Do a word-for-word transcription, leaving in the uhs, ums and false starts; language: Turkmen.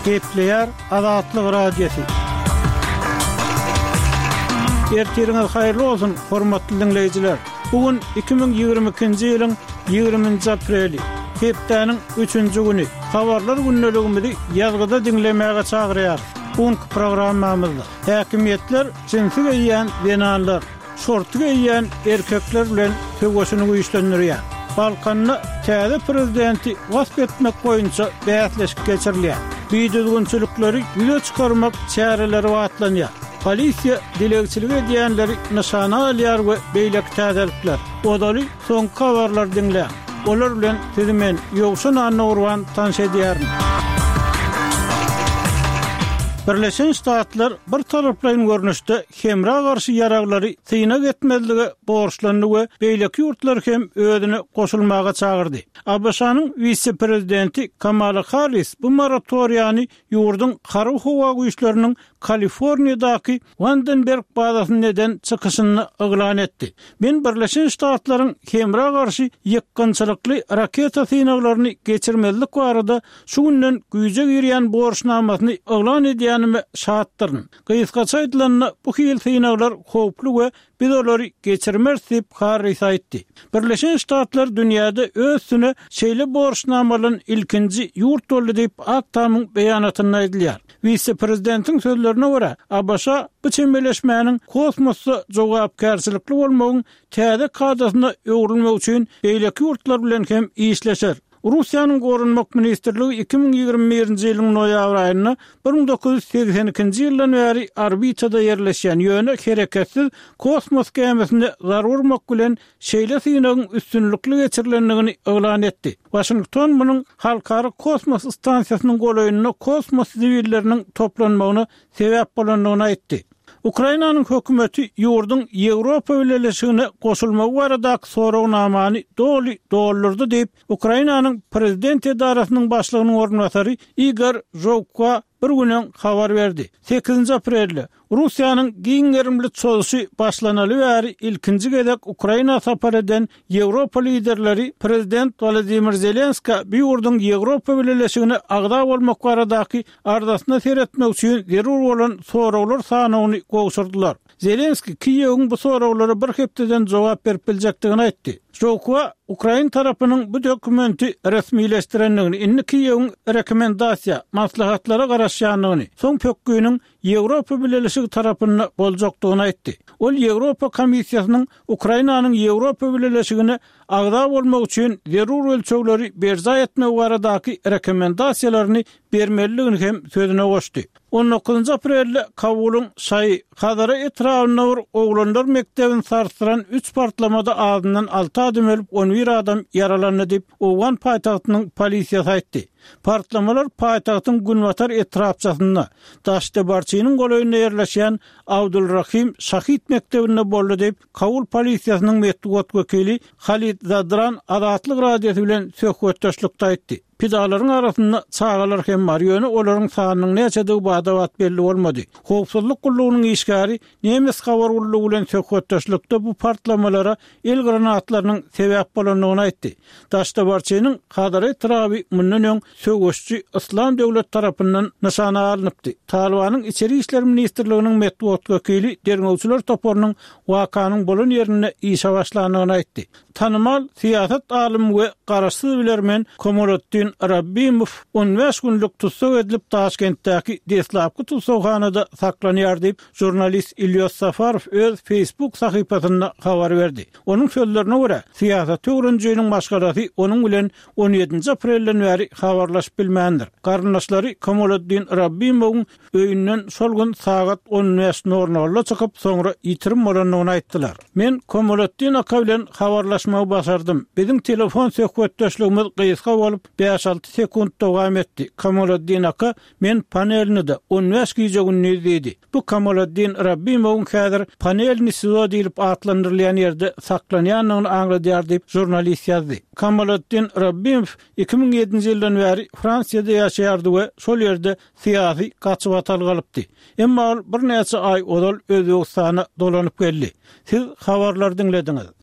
Gepleýär Azatlyk radiosu. Ertiriňiz haýyrly bolsun, hormatly dinleýijiler. Bugün iki bin ýigirme ikinji ýylyň ýigirminji apreli, hepdeniň üçünji güni. Habarlar günneligimizi ýazgyda dinlemäge çagyrýar. Bugünkü programmamyzda häkimetler jinsi giýen benanlar, şorty giýen erkekler bilen töwgeşini güýçlendirýär. Balkanyny täze prezidenti gasp etmek boýunça bäsleşik geçirilýär. Biýdüzgünçilikleri ýüze çykarmak çäreleri watlanýar. Polisiýa dilegçilik edýänleri nyşana alýar we beýlek täzelikler. Odaly soňky habarlar dinleýär. Olar bilen sizimen ýogşun anawrwan tanış edýärin. Birleşen Ştatlar bir taraplaryň görnüşde hemra garşy ýaraglary tyýnak etmezligi borçlandy we beýleki ýurtlar hem özüne goşulmaga çagyrdy. A B S-nyň vice-prezidenti Kamala Harris bu moratoriýany ýurdun kara howa güýçleriniň Kaliforniýadaky Vandenberg bazasyny neden çykyşyny eglan etdi. Men Birleşen Ştatlaryň hemra garşy ýykgynçylykly raketa tyýnaklaryny geçirmezlik barada şu günden güýje girýän borçnamasyny eglan edýänime şahatdyryn. Gysgaça aýdylanna bu hil tyýnaklar howply we biz olary geçirmez diýip Harris aýtdy. Birleşen Ştatlar dünýäde özüne şeýle borçnamalaryň ilkinji ýurt boldy diýip Aktamyň beýanatyny aýdylýar. Vice-prezidentiň sözlerine görä, A B S bu çemberleşmäniň kosmosda jogapkärçilikli bolmagyň täze kadasyna öwrülmek üçin beýleki ýurtlar bilen hem işleşer. Russiýanyň gorunmak ministrligi iki bin ýigirme birinji ýylyň noýabr aýyna bir min dokuz ýüz seksen ikinji ýyldan bäri orbitada ýerleşýän ýöne hereketsiz kosmos gemisinde zarurmak bilen şeýle synyň üstünlikli geçirilendigini eglan etdi. Washington munyň halkara kosmos stansiýasynyň golaýynyna kosmos sivilleriniň toplanmagyna sebäp bolandygyny aýtdy. Ukrainanyň hökümeti ýurdun Ýewropa birleşigine goşulmagy baradaky soragnamany doly doldurdy diýip Ukrainanyň prezident edarasynyň başlygynyň ornatary Igor Zhukov bir günden habar berdi. sekizinji aprelde Russiýanyň giňerimli çözüşi başlanaly bäri ilkinji gezek Ukraina sapar eden Ýewropa liderleri prezident Volodymyr Zelenski bir ýurdun Ýewropa birleşigine agda bolmak baradaky ardasyna seretmek üçin zerur bolan sorawlar sanawyny goşurdylar. Zelenski Kiýewiň bu sorawlara bir hepdeden jogap berip biljekdigini aýtdy. Zhukov Ukraina tarapynyň bu dokumenti resmileşdirenligini, inni Kiýewiň rekomendasiýa, maslahatlara garaşýanlygyny, soň pökgüniň Ýewropa birleşigi tarapyndan boljakdygyny aýtdy. Ol Ýewropa Komissiýasynyň Ukrainanyň Ýewropa birleşigine agda bolmak üçin zerur ölçegleri berza etmek baradaky rekomendasiýalaryny bermeliligini hem sözüne goşdy. on dokuzunji aprelde Kabulyň şahy Hadara etrawyna oglanlar mektebini sarstyran üç partlamada ağzından altı adam ölüp on bir adam yaralandy diýip Owgan paýtagtynyň polisiýasy aýtdy. Partlamalar paýtagtyň Günwatar etrapçasynda Daşdebarçynyň golaýynda ýerleşýän Abdulrahim Şahit mektebinde boldy diýip Kabul polisiýasynyň medeniýet wekili Halid Zadran Azatlyk radiosu bilen söhbetdeşlikde aýtdy. Pidalaryň arasynda çağalar hem bar, ýöne olaryň sanynyň näçe badawat belli bolmady. Howpsuzlyk gullugynyň işgäri Nemes habar gullugy bilen söhbetdeşlikde bu partlamalara el granatlarynyň sebäp bolandygyny aýtdy. Daşdebarçynyň Hadara etrawy mundan öň söwüşçi İslam döwlet tarapyndan nyşana alınıpdy. Talibanyň içeri işler ministrliginiň medeniýet wekili derňewçiler toporunyň wakanyň bolan ýerine işe başlandygyny aýtdy. Tanymal siýasat alimi we garaşsyz bilermen Komoloddin Rabbimov on beş günlük tutsak edilip Taşkentdäki Deslapky tutsakhanada saklanýar diýip jurnalist İlyas Safarow öz Facebook sahypasynda habar berdi. Onuň sözlerine görä, siýasat öwrenjiginiň başgalasy onuň bilen on ýedinji aprelden bäri habarlaşyp bilmändir. Garnaşlary Komoloddin Rabbimowyň öýünden şol gün sagat on beş nol çykyp soňra ýitirim bolandygyny aýtdylar. Men Komoloddin aka bilen habarlaşmagy başardym. Bizim telefon söhbetdeşligimiz gysga bolup beş altı sekund dowam etdi. Komoloddin aka men panelini de on beş güýje günni diýdi. Bu Komoloddin Rabbimowyň häzir panelini sizo diýip atlandyrylýan ýerde saklanýanyny aňladýar diýip jurnalist ýazdy. Komoloddin Rabbimov iki bin ýedinji ýyldan bäri Fransiyada ýaşaýardy we şol ýerde syýasy gaçyp atalgalypdy. Emma bir näçe ay odal Özbekistana dolanyp geldi. Siz habarlar dinlediňiz.